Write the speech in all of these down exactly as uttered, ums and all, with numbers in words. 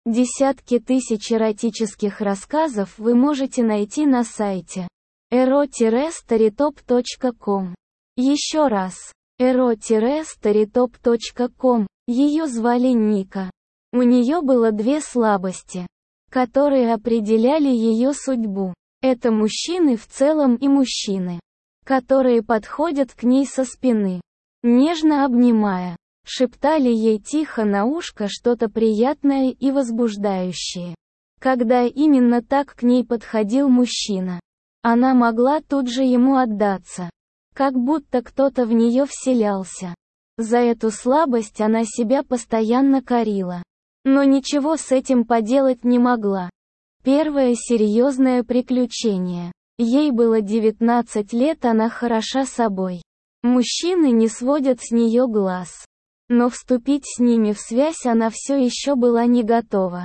Десятки тысяч эротических рассказов вы можете найти на сайте эро старитоп точка ком. Еще раз. эро старитоп точка ком. Ее звали Ника. У нее было две слабости, которые определяли ее судьбу. Это мужчины в целом и мужчины, которые подходят к ней со спины, нежно обнимая, шептали ей тихо на ушко что-то приятное и возбуждающее. Когда именно так к ней подходил мужчина, она могла тут же ему отдаться, как будто кто-то в нее вселялся. За эту слабость она себя постоянно корила, но ничего с этим поделать не могла. Первое серьезное приключение. Ей было девятнадцать лет, она хороша собой. Мужчины не сводят с нее глаз. Но вступить с ними в связь она все еще была не готова.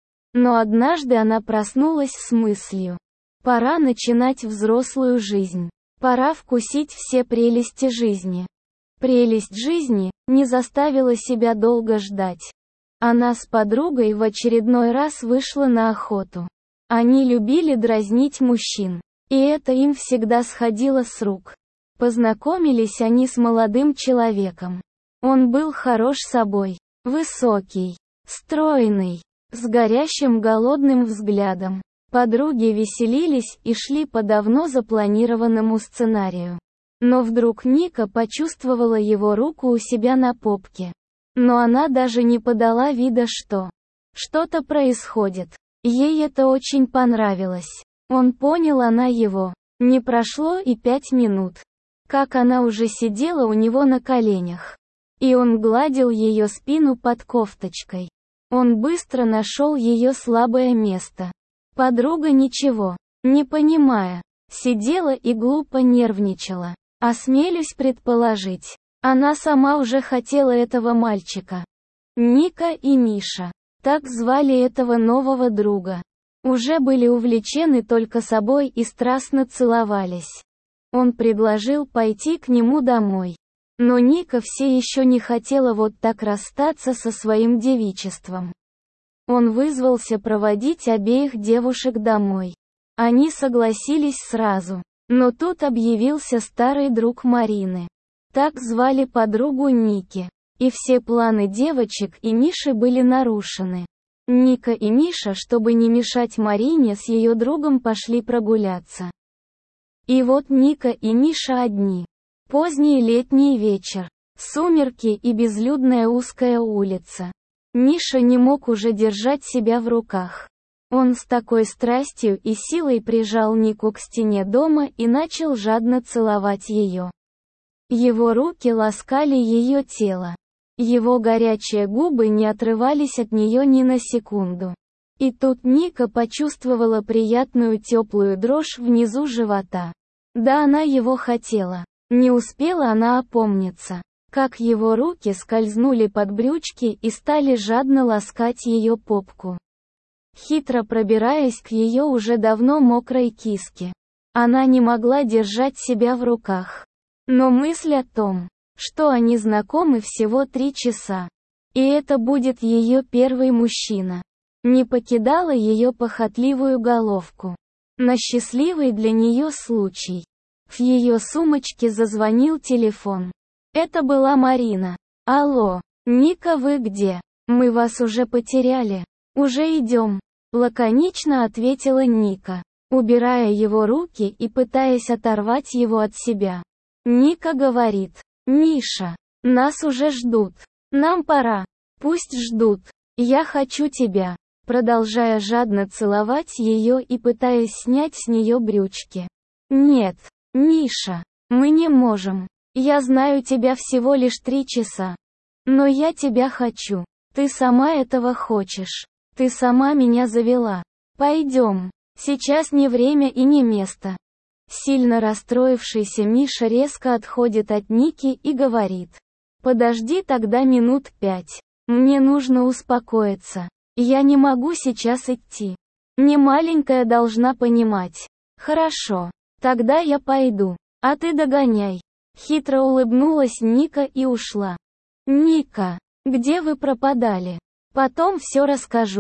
Но однажды она проснулась с мыслью: пора начинать взрослую жизнь. Пора вкусить все прелести жизни. Прелесть жизни не заставила себя долго ждать. Она с подругой в очередной раз вышла на охоту. Они любили дразнить мужчин, и это им всегда сходило с рук. Познакомились они с молодым человеком. Он был хорош собой, высокий, стройный, с горящим голодным взглядом. Подруги веселились и шли по давно запланированному сценарию. Но вдруг Ника почувствовала его руку у себя на попке. Но она даже не подала вида, что что-то происходит. Ей это очень понравилось. Он понял, она его. Не прошло и пять минут, как она уже сидела у него на коленях. И он гладил ее спину под кофточкой. Он быстро нашел ее слабое место. Подруга, ничего не понимая, сидела и глупо нервничала. Осмелюсь предположить, она сама уже хотела этого мальчика. Ника и Миша, так звали этого нового друга, уже были увлечены только собой и страстно целовались. Он предложил пойти к нему домой. Но Ника все еще не хотела вот так расстаться со своим девичеством. Он вызвался проводить обеих девушек домой. Они согласились сразу. Но тут объявился старый друг Марины. Так звали подругу Ники. И все планы девочек и Миши были нарушены. Ника и Миша, чтобы не мешать Марине с ее другом, пошли прогуляться. И вот Ника и Миша одни. Поздний летний вечер, сумерки и безлюдная узкая улица. Миша не мог уже держать себя в руках. Он с такой страстью и силой прижал Нику к стене дома и начал жадно целовать ее. Его руки ласкали ее тело. Его горячие губы не отрывались от нее ни на секунду. И тут Ника почувствовала приятную теплую дрожь внизу живота. Да, она его хотела. Не успела она опомниться, как его руки скользнули под брючки и стали жадно ласкать ее попку, хитро пробираясь к ее уже давно мокрой киске. Она не могла держать себя в руках. Но мысль о том, что они знакомы всего три часа, и это будет ее первый мужчина, не покидала ее похотливую головку. На счастливый для нее случай. В ее сумочке зазвонил телефон. Это была Марина. «Алло, Ника, вы где? Мы вас уже потеряли. Уже идем», — лаконично ответила Ника, убирая его руки и пытаясь оторвать его от себя. Ника говорит: «Миша, нас уже ждут. Нам пора». «Пусть ждут. Я хочу тебя», продолжая жадно целовать ее и пытаясь снять с нее брючки. «Нет, Миша, мы не можем. Я знаю тебя всего лишь три часа. Но я тебя хочу. Ты сама этого хочешь. Ты сама меня завела. Пойдем. Сейчас не время и не место». Сильно расстроившийся Миша резко отходит от Ники и говорит: «Подожди тогда минут пять. Мне нужно успокоиться. Я не могу сейчас идти. Не маленькая должна понимать». «Хорошо. Тогда я пойду, а ты догоняй». Хитро улыбнулась Ника и ушла. «Ника, где вы пропадали? Потом все расскажу».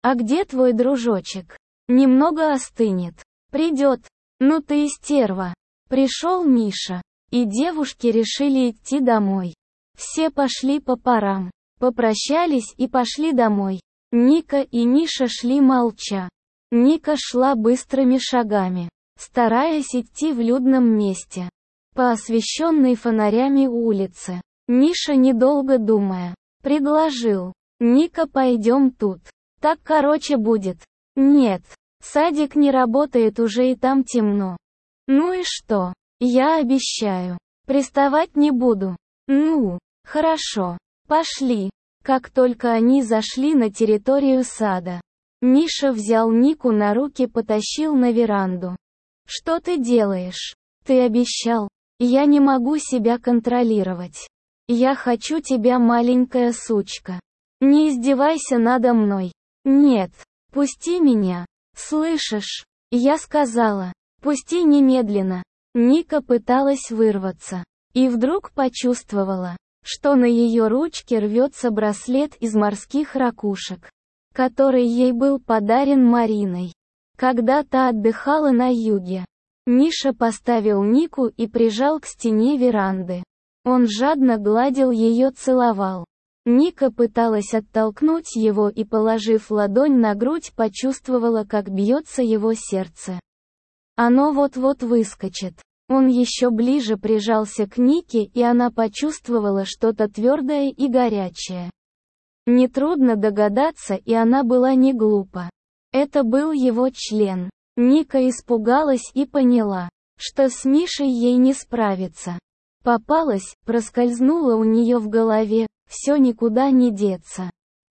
А где твой дружочек? Немного остынет. Придет. Ну ты и стерва. Пришел Миша. И девушки решили идти домой. Все пошли по парам. Попрощались и пошли домой. Ника и Миша шли молча. Ника шла быстрыми шагами, стараясь идти в людном месте, по освещенной фонарями улице. Миша, недолго думая, предложил: «Ника, пойдем тут. Так короче будет». «Нет, садик не работает уже и там темно». «Ну и что? Я обещаю. Приставать не буду». «Ну, хорошо. Пошли». Как только они зашли на территорию сада, Миша взял Нику на руки, потащил на веранду. «Что ты делаешь? Ты обещал. Я не могу себя контролировать. Я хочу тебя, маленькая сучка. Не издевайся надо мной. Нет, пусти меня. Слышишь? Я сказала, пусти немедленно». Ника пыталась вырваться. И вдруг почувствовала, что на ее ручке рвется браслет из морских ракушек, который ей был подарен Мариной, когда та отдыхала на юге. Миша поставил Нику и прижал к стене веранды. Он жадно гладил ее, целовал. Ника пыталась оттолкнуть его и, положив ладонь на грудь, почувствовала, как бьется его сердце. Оно вот-вот выскочит. Он еще ближе прижался к Нике, и она почувствовала что-то твердое и горячее. Нетрудно догадаться, и она была не глупа. Это был его член. Ника испугалась и поняла, что с Мишей ей не справиться. Попалась, проскользнула у нее в голове, все никуда не деться.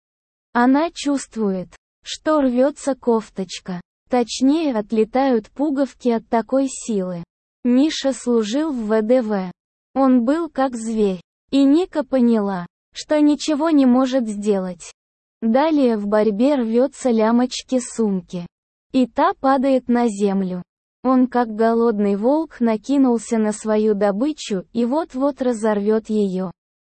Она чувствует, что рвется кофточка. Точнее, отлетают пуговки от такой силы. Миша служил в вэ дэ вэ. Он был как зверь. И Ника поняла, что ничего не может сделать. Далее в борьбе рвется лямочки сумки. И та падает на землю. Он, как голодный волк, накинулся на свою добычу и вот-вот разорвет ее.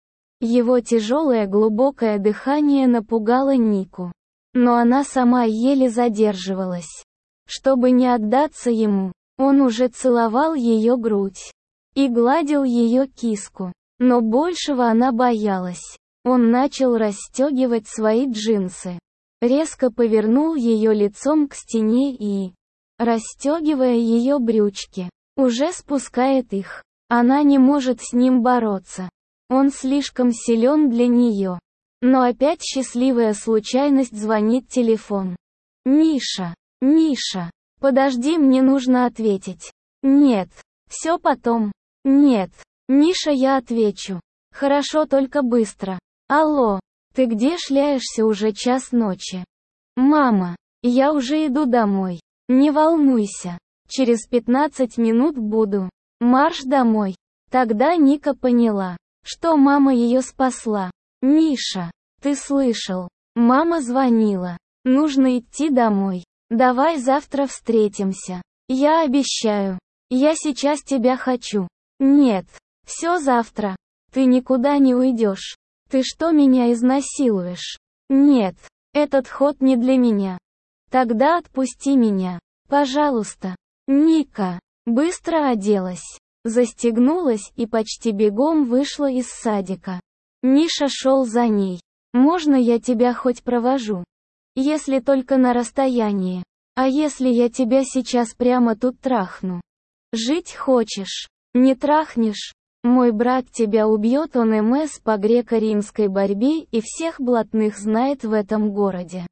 Его тяжелое глубокое дыхание напугало Нику. Но она сама еле задерживалась, чтобы не отдаться ему. Он уже целовал ее грудь и гладил ее киску, но большего она боялась. Он начал расстегивать свои джинсы, резко повернул ее лицом к стене и, расстегивая ее брючки, уже спускает их. Она не может с ним бороться. Он слишком силен для нее. Но опять счастливая случайность, звонит телефон. «Миша, Миша, подожди, мне нужно ответить». «Нет, все потом». «Нет, Миша, я отвечу». «Хорошо, только быстро». «Алло, ты где шляешься, уже час ночи?» «Мама, я уже иду домой. Не волнуйся, через пятнадцать минут буду. Марш домой». Тогда Ника поняла, что мама ее спасла. «Миша, ты слышал? Мама звонила. Нужно идти домой. Давай завтра встретимся. Я обещаю. Я сейчас тебя хочу». «Нет, все завтра. Ты никуда не уйдешь. Ты что, меня изнасилуешь?» «Нет, этот ход не для меня». «Тогда отпусти меня. Пожалуйста». Ника быстро оделась, застегнулась и почти бегом вышла из садика. Миша шел за ней. «Можно я тебя хоть провожу? Если только на расстоянии. А если я тебя сейчас прямо тут трахну? Жить хочешь? Не трахнешь? Мой брат тебя убьет, он эм эс по греко-римской борьбе и всех блатных знает в этом городе».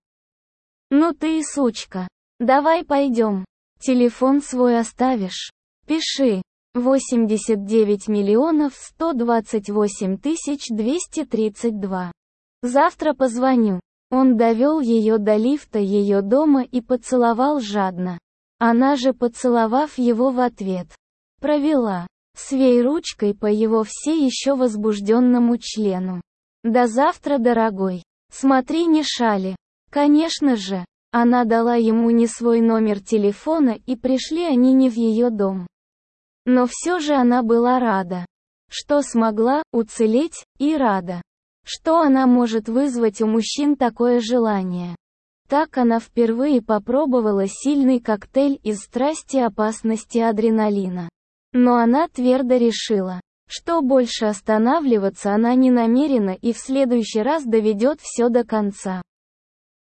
«Ну ты и сучка. Давай пойдем. Телефон свой оставишь? Пиши. восемьдесят девять миллионов сто двадцать восемь тысяч двести тридцать два. Завтра позвоню». Он довел ее до лифта ее дома и поцеловал жадно. Она же, поцеловав его в ответ, провела своей ручкой по его все еще возбужденному члену. «До завтра, дорогой. Смотри, не шали». Конечно же, она дала ему не свой номер телефона, и пришли они не в ее дом. Но все же она была рада, что смогла уцелеть, и рада, что она может вызвать у мужчин такое желание. Так она впервые попробовала сильный коктейль из страсти, опасности, адреналина. Но она твердо решила, что больше останавливаться она не намерена и в следующий раз доведет все до конца.